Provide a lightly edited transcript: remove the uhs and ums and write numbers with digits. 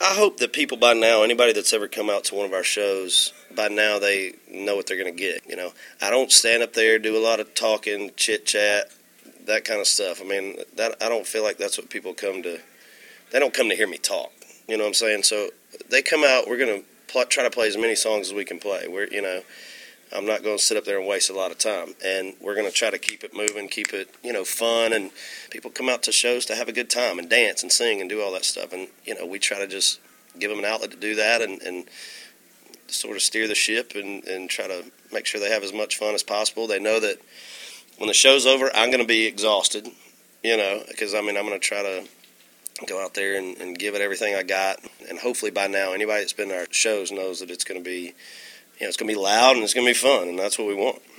I hope that people by now, anybody that's ever come out to one of our shows, by now they know what they're going to get. You know, I don't stand up there, do a lot of talking, chit chat, that kind of stuff. I mean, that I don't feel like that's what people come to. They don't come to hear me talk. You know what I'm saying? So they come out. We're going to try to play as many songs as we can play. I'm not going to sit up there and waste a lot of time. And we're going to try to keep it moving, keep it, fun. And people come out to shows to have a good time and dance and sing and do all that stuff. And, we try to just give them an outlet to do that and sort of steer the ship and try to make sure they have as much fun as possible. They know that when the show's over, I'm going to be exhausted, because, I'm going to try to go out there and give it everything I got. And hopefully by now, anybody that's been to our shows knows that it's going to be, it's going to be loud and it's going to be fun, and that's what we want.